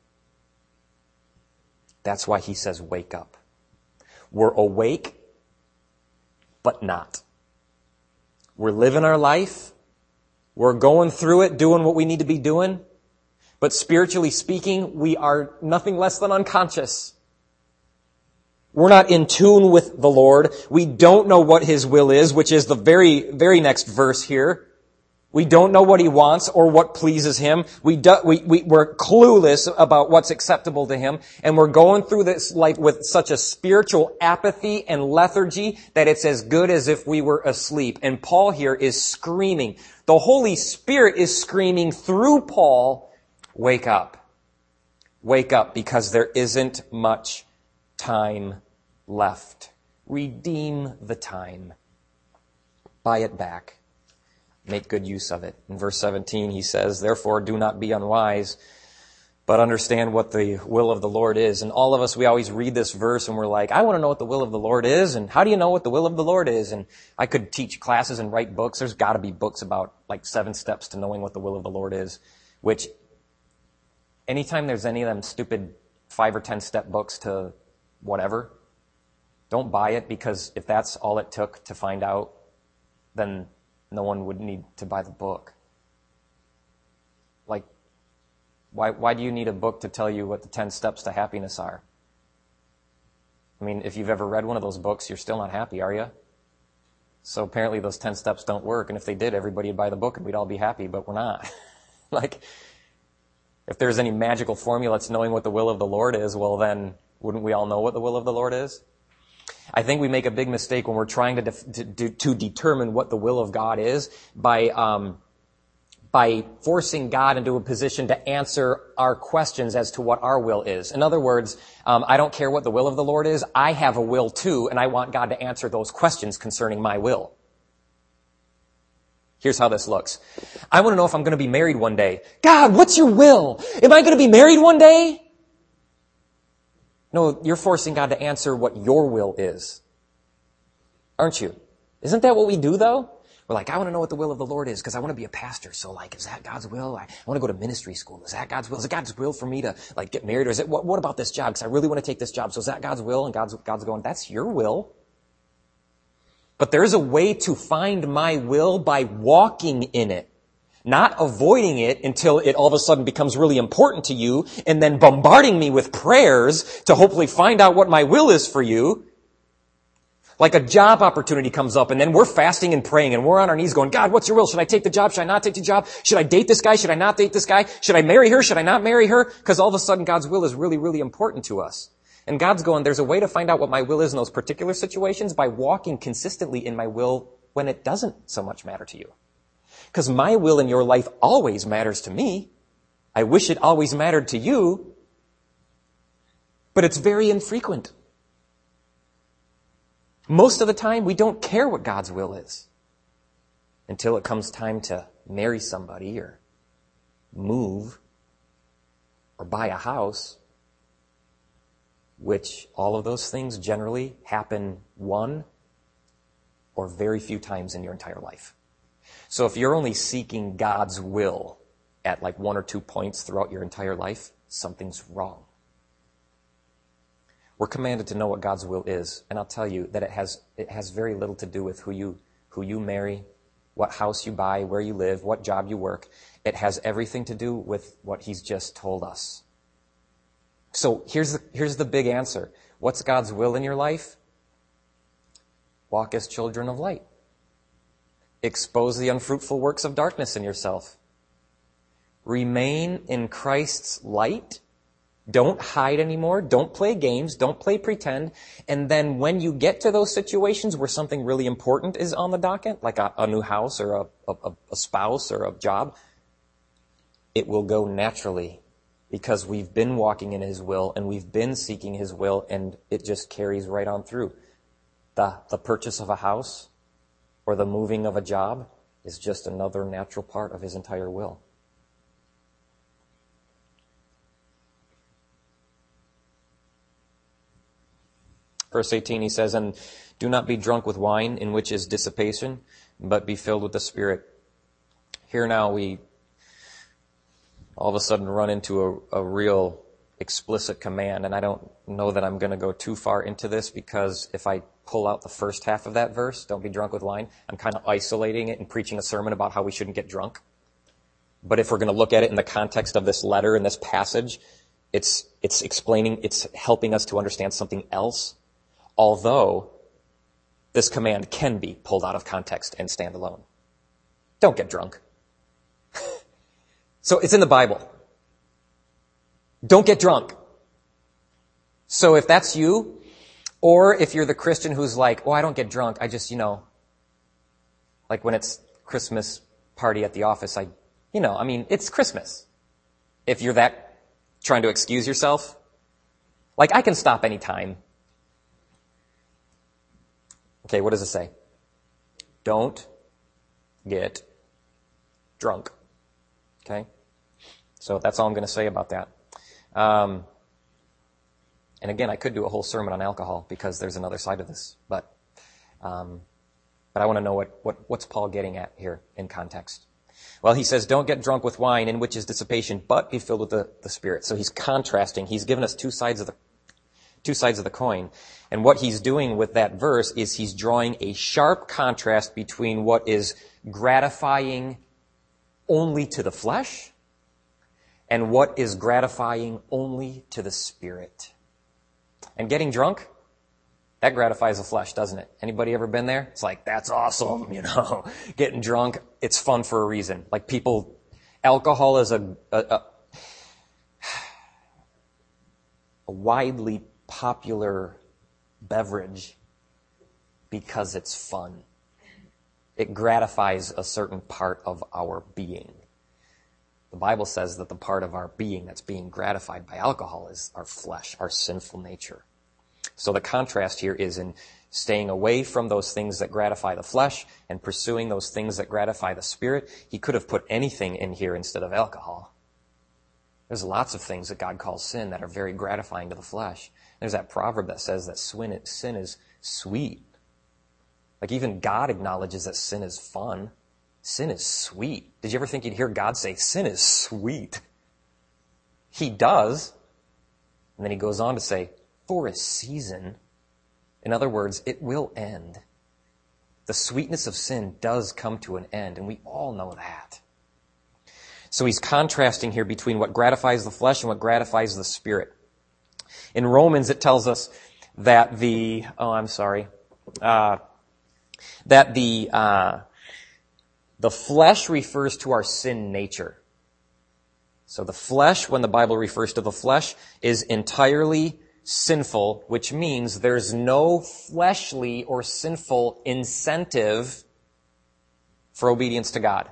Speaker 1: That's why he says, wake up. We're awake, but not. We're living our life. We're going through it, doing what we need to be doing. But spiritually speaking, we are nothing less than unconscious. We're not in tune with the Lord. We don't know what his will is, which is the very, very next verse here. We don't know what he wants or what pleases him. We do, we, we, we're clueless about what's acceptable to him. And we're going through this life with such a spiritual apathy and lethargy that it's as good as if we were asleep. And Paul here is screaming. The Holy Spirit is screaming through Paul, wake up. Wake up, because there isn't much time left. Redeem the time. Buy it back. Make good use of it. In verse seventeen, he says, therefore do not be unwise, but understand what the will of the Lord is. And all of us, we always read this verse and we're like, I want to know what the will of the Lord is. And how do you know what the will of the Lord is? And I could teach classes and write books. There's got to be books about like seven steps to knowing what the will of the Lord is, which anytime there's any of them stupid five or ten step books to whatever, don't buy it, because if that's all it took to find out, then no one would need to buy the book. Like, why why do you need a book to tell you what the ten steps to happiness are? I mean, if you've ever read one of those books, you're still not happy, are you? So apparently those ten steps don't work, and if they did, everybody would buy the book and we'd all be happy, but we're not. Like, if there's any magical formula to knowing what the will of the Lord is, well then, wouldn't we all know what the will of the Lord is? I think we make a big mistake when we're trying to def- to, to determine what the will of God is by um, by forcing God into a position to answer our questions as to what our will is. In other words, um, I don't care what the will of the Lord is. I have a will too, and I want God to answer those questions concerning my will. Here's how this looks. I want to know if I'm going to be married one day. God, what's your will? Am I going to be married one day? No, you're forcing God to answer what your will is. Aren't you? Isn't that what we do, though? We're like, I want to know what the will of the Lord is because I want to be a pastor. So, like, is that God's will? I, I want to go to ministry school. Is that God's will? Is it God's will for me to, like, get married? Or is it, what, what about this job? Because I really want to take this job. So is that God's will? And God's, God's going, that's your will. But there's a way to find my will by walking in it. Not avoiding it until it all of a sudden becomes really important to you and then bombarding me with prayers to hopefully find out what my will is for you. Like a job opportunity comes up and then we're fasting and praying and we're on our knees going, God, what's your will? Should I take the job? Should I not take the job? Should I date this guy? Should I not date this guy? Should I marry her? Should I not marry her? Because all of a sudden God's will is really, really important to us. And God's going, there's a way to find out what my will is in those particular situations by walking consistently in my will when it doesn't so much matter to you. Because my will in your life always matters to me. I wish it always mattered to you. But it's very infrequent. Most of the time, we don't care what God's will is until it comes time to marry somebody or move or buy a house, which all of those things generally happen one or very few times in your entire life. So if you're only seeking God's will at like one or two points throughout your entire life, something's wrong. We're commanded to know what God's will is, and I'll tell you that it has it has very little to do with who you who you marry, what house you buy, where you live, what job you work. It has everything to do with what He's just told us. So here's the here's the big answer. What's God's will in your life? Walk as children of light. Expose the unfruitful works of darkness in yourself. Remain in Christ's light. Don't hide anymore. Don't play games. Don't play pretend. And then when you get to those situations where something really important is on the docket, like a, a new house or a, a, a spouse or a job, it will go naturally because we've been walking in His will and we've been seeking His will, and it just carries right on through. The, the purchase of a house or the moving of a job is just another natural part of His entire will. Verse eighteen, he says, and do not be drunk with wine, in which is dissipation, but be filled with the Spirit. Here now we all of a sudden run into a, a real explicit command, and I don't know that I'm going to go too far into this, because if I pull out the first half of that verse, don't be drunk with wine, I'm kind of isolating it and preaching a sermon about how we shouldn't get drunk. But if we're going to look at it in the context of this letter and this passage, it's it's explaining, it's helping us to understand something else. Although this command can be pulled out of context and stand alone. Don't get drunk. So it's in the Bible. Don't get drunk. So if that's you, or if you're the Christian who's like, oh, I don't get drunk, I just, you know, like when it's Christmas party at the office, I, you know, I mean, it's Christmas. If you're that trying to excuse yourself, like I can stop anytime. Okay, what does it say? Don't get drunk. Okay? So that's all I'm going to say about that. Um, and again, I could do a whole sermon on alcohol because there's another side of this, but um, but I want to know what, what what's Paul getting at here in context. Well, he says, don't get drunk with wine, in which is dissipation, but be filled with the, the Spirit. So he's contrasting. He's given us two sides of the two sides of the coin. And what he's doing with that verse is he's drawing a sharp contrast between what is gratifying only to the flesh and what is gratifying only to the Spirit. And getting drunk, that gratifies the flesh, doesn't it? Anybody ever been there? It's like, that's awesome, you know. Getting drunk, it's fun for a reason. Like people, alcohol is a, a, a, a widely popular beverage because it's fun. It gratifies a certain part of our being. The Bible says that the part of our being that's being gratified by alcohol is our flesh, our sinful nature. So the contrast here is in staying away from those things that gratify the flesh and pursuing those things that gratify the Spirit. He could have put anything in here instead of alcohol. There's lots of things that God calls sin that are very gratifying to the flesh. There's that proverb that says that sin is sweet. Like even God acknowledges that sin is fun. Sin is sweet. Did you ever think you'd hear God say, sin is sweet? He does. And then he goes on to say, for a season. In other words, it will end. The sweetness of sin does come to an end, and we all know that. So he's contrasting here between what gratifies the flesh and what gratifies the Spirit. In Romans, it tells us that the, oh, I'm sorry, uh, that the, uh, the flesh refers to our sin nature. So the flesh, when the Bible refers to the flesh, is entirely sinful, which means there's no fleshly or sinful incentive for obedience to God.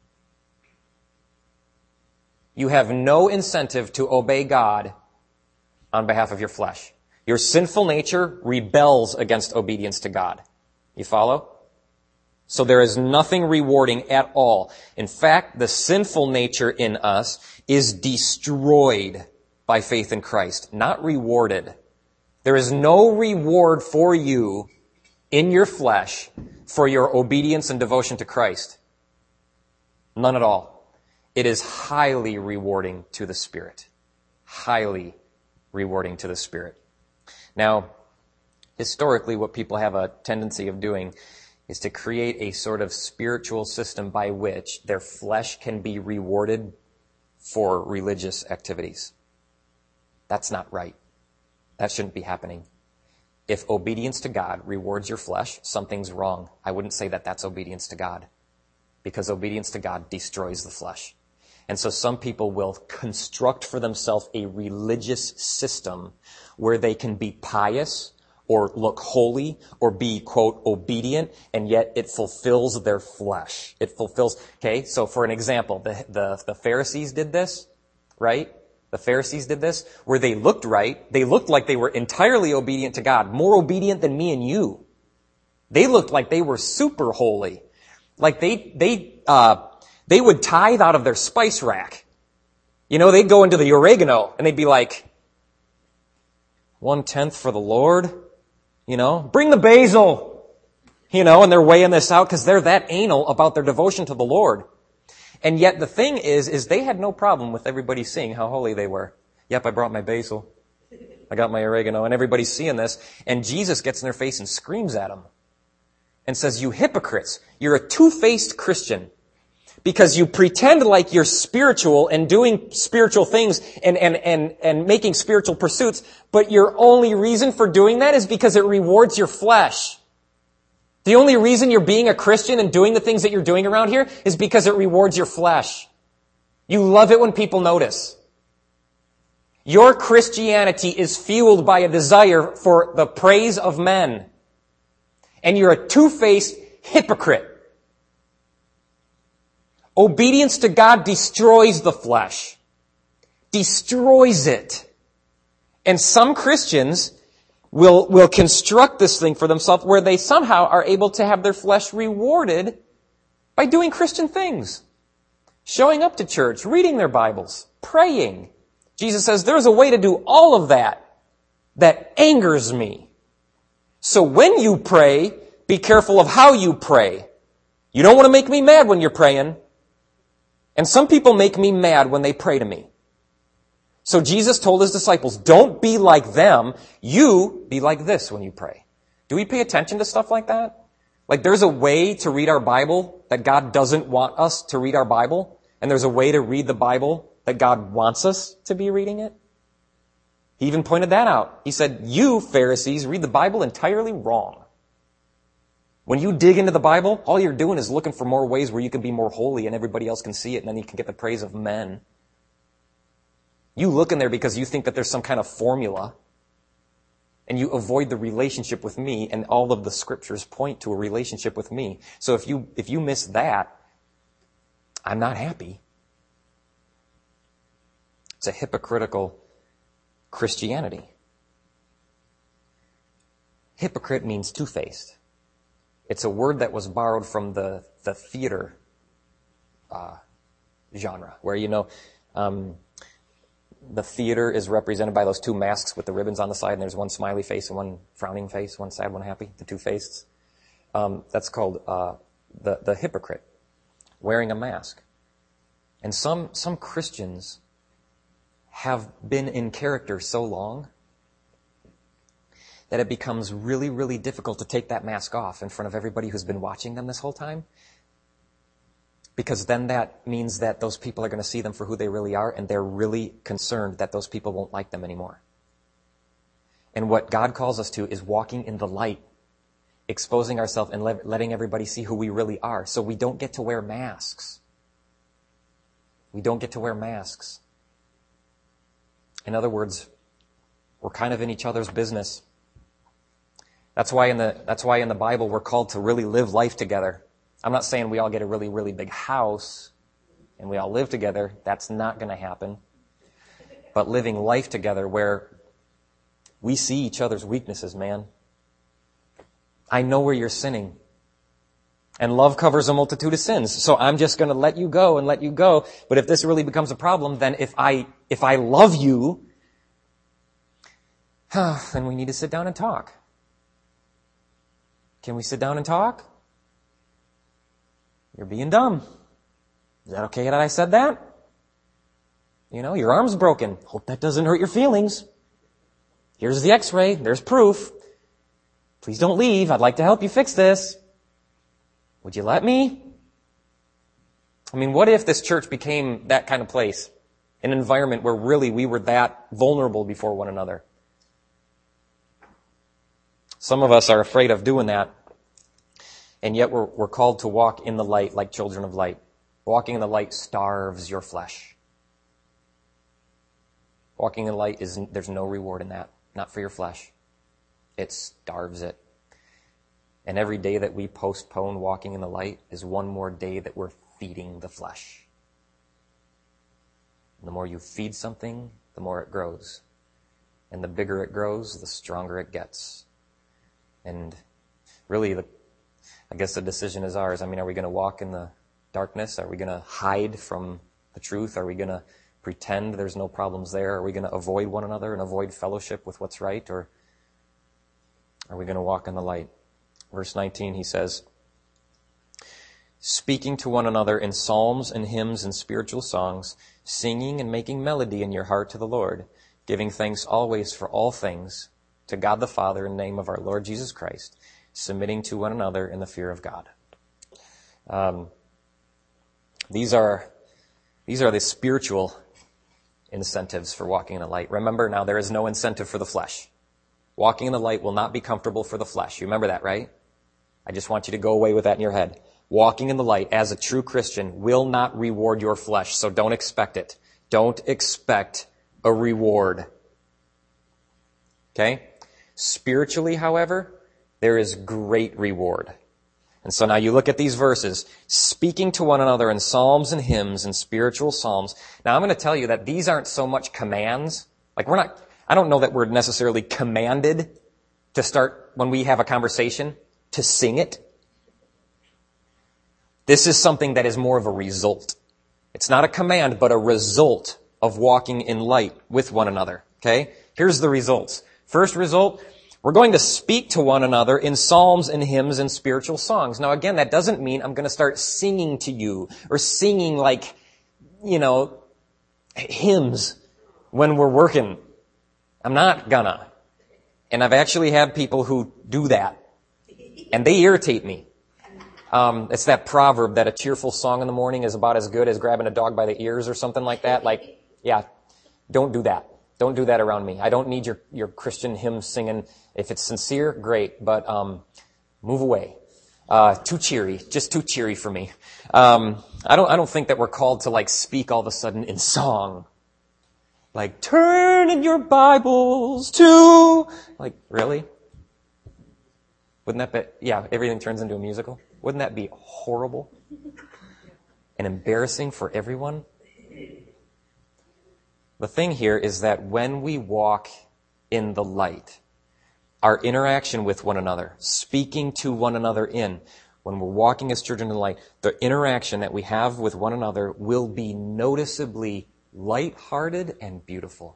Speaker 1: You have no incentive to obey God on behalf of your flesh. Your sinful nature rebels against obedience to God. You follow? So there is nothing rewarding at all. In fact, the sinful nature in us is destroyed by faith in Christ, not rewarded. There is no reward for you in your flesh for your obedience and devotion to Christ. None at all. It is highly rewarding to the Spirit. Highly rewarding to the Spirit. Now, historically, what people have a tendency of doing is to create a sort of spiritual system by which their flesh can be rewarded for religious activities. That's not right. That shouldn't be happening. If obedience to God rewards your flesh, something's wrong. I wouldn't say that that's obedience to God, because obedience to God destroys the flesh. And so some people will construct for themselves a religious system where they can be pious or look holy or be, quote, obedient, and yet it fulfills their flesh. It fulfills, okay, so for an example, the, the, the Pharisees did this, right? The Pharisees did this, where they looked right. They looked like they were entirely obedient to God, more obedient than me and you. They looked like they were super holy. Like they, they, uh, they would tithe out of their spice rack. You know, they'd go into the oregano and they'd be like, one tenth for the Lord. You know, bring the basil. You know, and they're weighing this out because they're that anal about their devotion to the Lord. And yet the thing is, is they had no problem with everybody seeing how holy they were. Yep, I brought my basil. I got my oregano, and everybody's seeing this. And Jesus gets in their face and screams at them and says, you hypocrites, you're a two-faced Christian because you pretend like you're spiritual and doing spiritual things and, and, and, and making spiritual pursuits, but your only reason for doing that is because it rewards your flesh. The only reason you're being a Christian and doing the things that you're doing around here is because it rewards your flesh. You love it when people notice. Your Christianity is fueled by a desire for the praise of men. And you're a two-faced hypocrite. Obedience to God destroys the flesh. Destroys it. And some Christians will, will construct this thing for themselves where they somehow are able to have their flesh rewarded by doing Christian things. Showing up to church, reading their Bibles, praying, Jesus says, there's a way to do all of that that angers me. So when you pray, be careful of how you pray. You don't want to make me mad when you're praying. And some people make me mad when they pray to me. So Jesus told his disciples, don't be like them. You be like this when you pray. Do we pay attention to stuff like that? Like there's a way to read our Bible that God doesn't want us to read our Bible. And there's a way to read the Bible that God wants us to be reading it. He even pointed that out. He said, you Pharisees read the Bible entirely wrong. When you dig into the Bible, all you're doing is looking for more ways where you can be more holy and everybody else can see it and then you can get the praise of men. You look in there because you think that there's some kind of formula and you avoid the relationship with me, and all of the scriptures point to a relationship with me. So if you, if you miss that, I'm not happy. It's a hypocritical Christianity. Hypocrite means two-faced. It's a word that was borrowed from the, the theater uh, genre, where, you know, um, the theater is represented by those two masks with the ribbons on the side, and there's one smiley face and one frowning face, one sad, one happy, the two-faced. Um, that's called uh, the, the hypocrite, wearing a mask. And some, some Christians have been in character so long that it becomes really, really difficult to take that mask off in front of everybody who's been watching them this whole time. Because then that means that those people are going to see them for who they really are, and they're really concerned that those people won't like them anymore. And what God calls us to is walking in the light, exposing ourselves and le- letting everybody see who we really are. So we don't get to wear masks. We don't get to wear masks. In other words, we're kind of in each other's business. That's why in the, that's why in the Bible we're called to really live life together. I'm not saying we all get a really, really big house and we all live together. That's not going to happen. But living life together where we see each other's weaknesses, man. I know where you're sinning. And love covers a multitude of sins. So I'm just going to let you go and let you go. But if this really becomes a problem, then if I, if I love you, then we need to sit down and talk. Can we sit down and talk? You're being dumb. Is that okay that I said that? You know, your arm's broken. Hope that doesn't hurt your feelings. Here's the x-ray. There's proof. Please don't leave. I'd like to help you fix this. Would you let me? I mean, what if this church became that kind of place? An environment where really we were that vulnerable before one another. Some of us are afraid of doing that. And yet we're, we're called to walk in the light like children of light. Walking in the light starves your flesh. Walking in the light is, there's no reward in that. Not for your flesh. It starves it. And every day that we postpone walking in the light is one more day that we're feeding the flesh. And the more you feed something, the more it grows. And the bigger it grows, the stronger it gets. And really, the I guess the decision is ours. I mean, are we going to walk in the darkness? Are we going to hide from the truth? Are we going to pretend there's no problems there? Are we going to avoid one another and avoid fellowship with what's right? Or are we going to walk in the light? Verse nineteen, he says, speaking to one another in psalms and hymns and spiritual songs, singing and making melody in your heart to the Lord, giving thanks always for all things to God the Father in the name of our Lord Jesus Christ, submitting to one another in the fear of God. Um, these are these are the spiritual incentives for walking in the light. Remember now, there is no incentive for the flesh. Walking in the light will not be comfortable for the flesh. You remember that, right? I just want you to go away with that in your head. Walking in the light as a true Christian will not reward your flesh, so don't expect it. Don't expect a reward. Okay? Spiritually, however, there is great reward. And so now you look at these verses, speaking to one another in psalms and hymns and spiritual psalms. Now I'm going to tell you that these aren't so much commands. Like we're not, I don't know that we're necessarily commanded to start when we have a conversation to sing it. This is something that is more of a result. It's not a command, but a result of walking in light with one another. Okay? Here's the results. First result, we're going to speak to one another in psalms and hymns and spiritual songs. Now again, that doesn't mean I'm going to start singing to you or singing like, you know, hymns when we're working. I'm not gonna. And I've actually had people who do that. And they irritate me. Um, it's that proverb that a cheerful song in the morning is about as good as grabbing a dog by the ears or something like that. Like, yeah, don't do that. Don't do that around me. I don't need your, your Christian hymn singing. If it's sincere, great, but um, move away. Uh, too cheery, just too cheery for me. Um, I don't, I don't think that we're called to like speak all of a sudden in song. Like, turn in your Bibles to, like, really? Wouldn't that be, yeah, everything turns into a musical? Wouldn't that be horrible and embarrassing for everyone? The thing here is that when we walk in the light, our interaction with one another, speaking to one another in, when we're walking as children in the light, the interaction that we have with one another will be noticeably light-hearted and beautiful.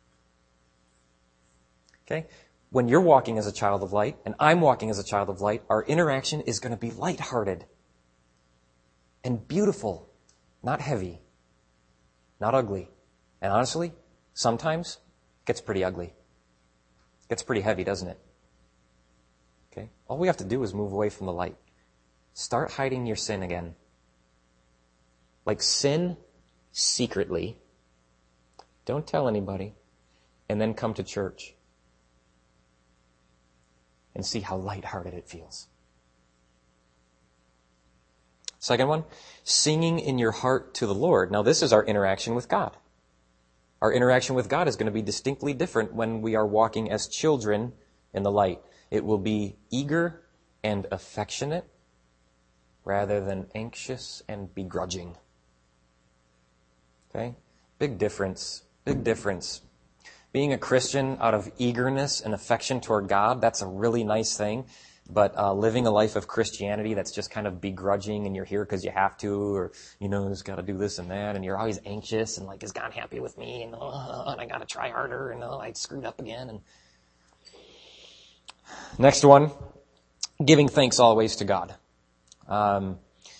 Speaker 1: Okay? When you're walking as a child of light, and I'm walking as a child of light, our interaction is going to be light-hearted and beautiful, not heavy, not ugly. And honestly, sometimes it gets pretty ugly. It gets pretty heavy, doesn't it? Okay? All we have to do is move away from the light. Start hiding your sin again. Like sin secretly. Don't tell anybody. And then come to church. And see how lighthearted it feels. Second one, singing in your heart to the Lord. Now this is our interaction with God. Our interaction with God is going to be distinctly different when we are walking as children in the light. It will be eager and affectionate rather than anxious and begrudging. Okay? Big difference. Big difference. Being a Christian out of eagerness and affection toward God, that's a really nice thing. But uh, living a life of Christianity that's just kind of begrudging and you're here because you have to, or, you know, just got to do this and that, and you're always anxious and like, is God happy with me? And, uh, and I got to try harder, and oh, I screwed up again. And next one, giving thanks always to God. Um,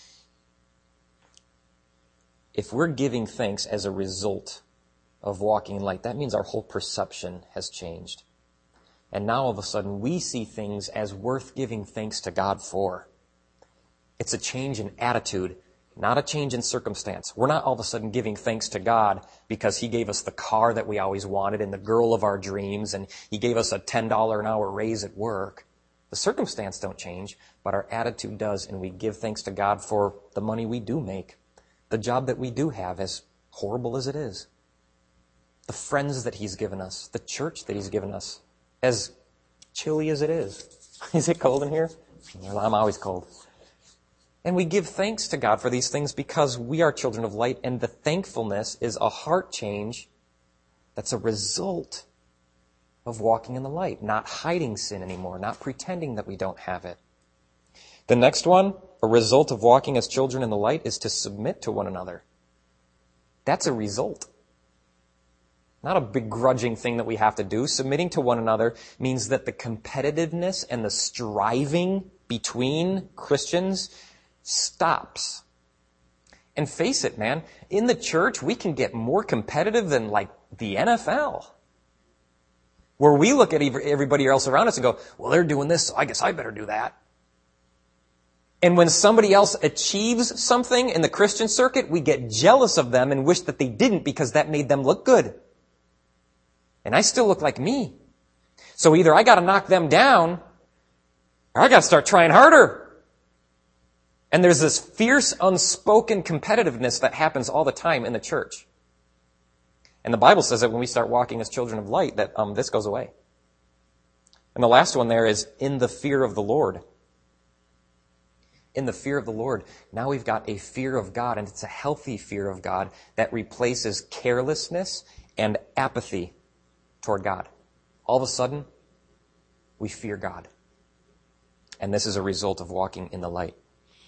Speaker 1: if we're giving thanks as a result of walking in light, that means our whole perception has changed. And now all of a sudden we see things as worth giving thanks to God for. It's a change in attitude, not a change in circumstance. We're not all of a sudden giving thanks to God because He gave us the car that we always wanted and the girl of our dreams, and He gave us a ten dollars an hour raise at work. The circumstance don't change, but our attitude does, and we give thanks to God for the money we do make, the job that we do have, as horrible as it is, the friends that He's given us, the church that He's given us, as chilly as it is. Is it cold in here? Well, I'm always cold. And we give thanks to God for these things because we are children of light, and the thankfulness is a heart change that's a result of walking in the light, not hiding sin anymore, not pretending that we don't have it. The next one, a result of walking as children in the light, is to submit to one another. That's a result. Not a begrudging thing that we have to do. Submitting to one another means that the competitiveness and the striving between Christians stops. And face it, man, in the church, we can get more competitive than like the N F L. Where we look at everybody else around us and go, well, they're doing this, so I guess I better do that. And when somebody else achieves something in the Christian circuit, we get jealous of them and wish that they didn't because that made them look good. And I still look like me. So either I got to knock them down or I got to start trying harder. And there's this fierce, unspoken competitiveness that happens all the time in the church. And the Bible says that when we start walking as children of light, that um, this goes away. And the last one there is in the fear of the Lord. In the fear of the Lord. Now we've got a fear of God, and it's a healthy fear of God that replaces carelessness and apathy toward God. All of a sudden, we fear God. And this is a result of walking in the light.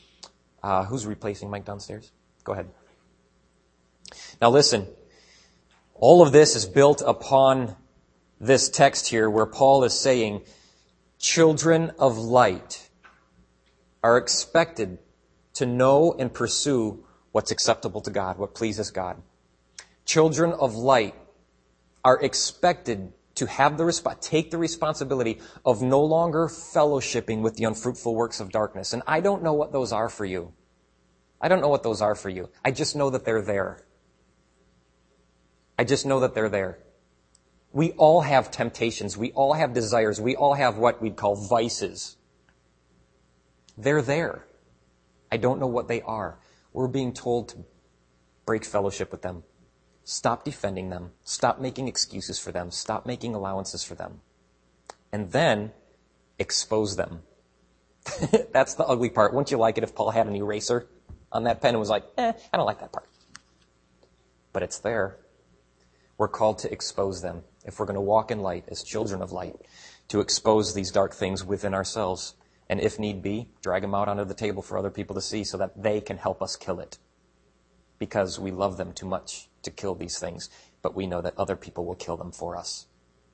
Speaker 1: Uh, who's replacing Mike downstairs? Go ahead. Now listen, All of this is built upon this text here where Paul is saying, children of light are expected to know and pursue what's acceptable to God, what pleases God. Children of light are expected to have the resp- take the responsibility of no longer fellowshipping with the unfruitful works of darkness. And I don't know what those are for you. I don't know what those are for you. I just know that they're there. I just know that they're there. We all have temptations. We all have desires. We all have what we'd call vices. They're there. I don't know what they are. We're being told to break fellowship with them. Stop defending them. Stop making excuses for them. Stop making allowances for them. And then expose them. That's the ugly part. Wouldn't you like it if Paul had an eraser on that pen and was like, eh, I don't like that part. But it's there. We're called to expose them. If we're going to walk in light as children of light, to expose these dark things within ourselves. And if need be, drag them out onto the table for other people to see so that they can help us kill it. Because we love them too much to kill these things, but we know that other people will kill them for us.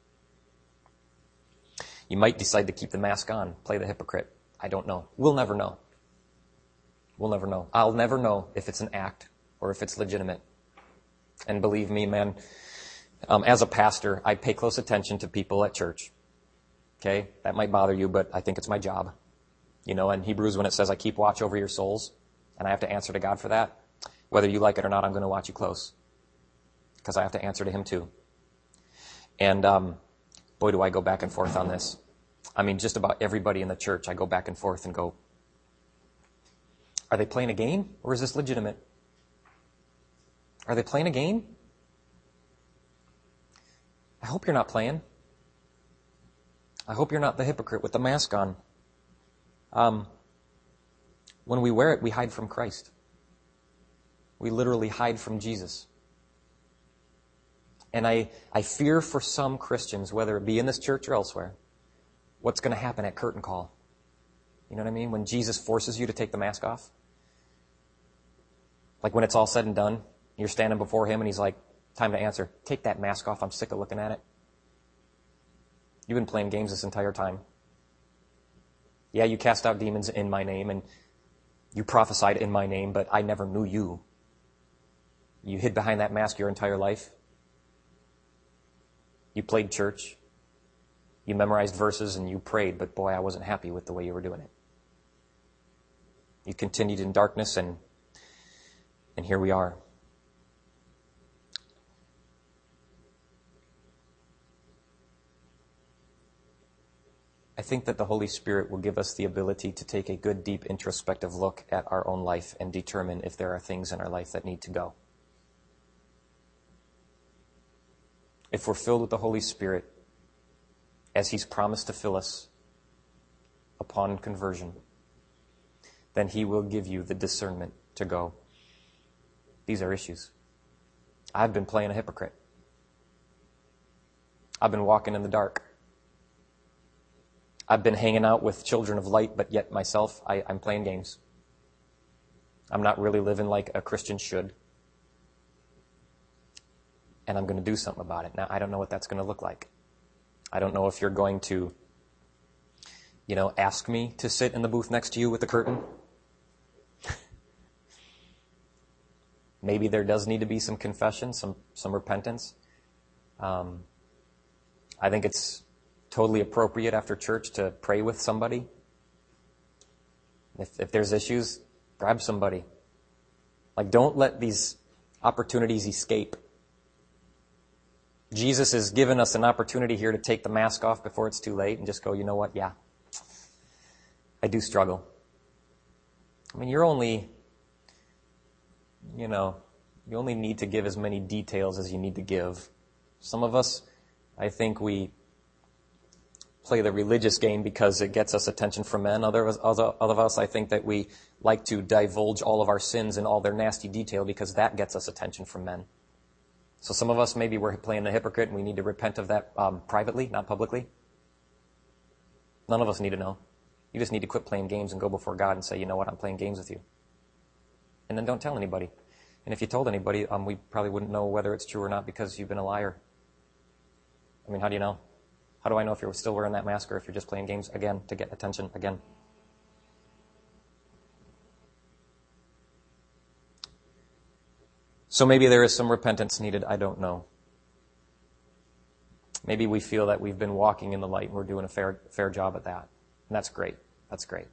Speaker 1: You might decide to keep the mask on, play the hypocrite. I don't know. We'll never know. We'll never know. I'll never know if it's an act or if it's legitimate. And believe me, man, um, as a pastor, I pay close attention to people at church. Okay? That might bother you, but I think it's my job. You know, in Hebrews when it says I keep watch over your souls, and I have to answer to God for that, whether you like it or not, I'm going to watch you close. Because I have to answer to him too. And um, boy, do I go back and forth on this. I mean, just about everybody in the church, I go back and forth and go, are they playing a game or is this legitimate? Are they playing a game? I hope you're not playing. I hope you're not the hypocrite with the mask on. Um, when we wear it, we hide from Christ. We literally hide from Jesus. And I, I fear for some Christians, whether it be in this church or elsewhere, what's going to happen at curtain call. You know what I mean? When Jesus forces you to take the mask off. Like when it's all said and done, you're standing before him and he's like, time to answer. Take that mask off. I'm sick of looking at it. You've been playing games this entire time. Yeah, you cast out demons in my name and you prophesied in my name, but I never knew you. You hid behind that mask your entire life. You played church. You memorized verses and you prayed, but boy, I wasn't happy with the way you were doing it. You continued in darkness and and here we are. I think that the Holy Spirit will give us the ability to take a good, deep, introspective look at our own life and determine if there are things in our life that need to go. If we're filled with the Holy Spirit, as he's promised to fill us upon conversion, then he will give you the discernment to go, these are issues. I've been playing a hypocrite. I've been walking in the dark. I've been hanging out with children of light, but yet myself, I, I'm playing games. I'm not really living like a Christian should. And I'm going to do something about it. Now, I don't know what that's going to look like. I don't know if you're going to, you know, ask me to sit in the booth next to you with the curtain. Maybe there does need to be some confession, some, some repentance. Um, I think it's totally appropriate after church to pray with somebody. If, if there's issues, grab somebody. Like, don't let these opportunities escape. Jesus has given us an opportunity here to take the mask off before it's too late and just go, you know what? Yeah, I do struggle. I mean, you're only, you know, you only need to give as many details as you need to give. Some of us, I think we play the religious game because it gets us attention from men. Other of us, other of us, I think that we like to divulge all of our sins in all their nasty detail because that gets us attention from men. So some of us, maybe we're playing the hypocrite and we need to repent of that um, privately, not publicly. None of us need to know. You just need to quit playing games and go before God and say, you know what, I'm playing games with you. And then don't tell anybody. And if you told anybody, um, we probably wouldn't know whether it's true or not because you've been a liar. I mean, how do you know? How do I know if you're still wearing that mask or if you're just playing games again to get attention again? So maybe there is some repentance needed. I don't know. Maybe we feel that we've been walking in the light and we're doing a fair, fair job at that. And that's great. That's great.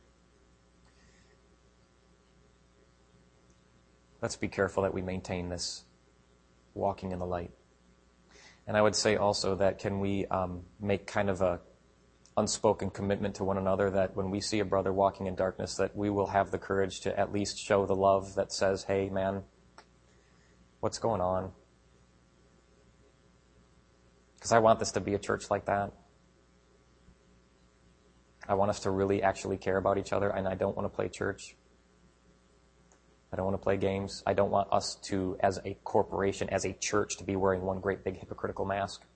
Speaker 1: Let's be careful that we maintain this walking in the light. And I would say also that can we um, make kind of a unspoken commitment to one another that when we see a brother walking in darkness, that we will have the courage to at least show the love that says, hey, man, what's going on? Because I want this to be a church like that. I want us to really actually care about each other, and I don't want to play church. I don't want to play games. I don't want us to, as a corporation, as a church, to be wearing one great big hypocritical mask.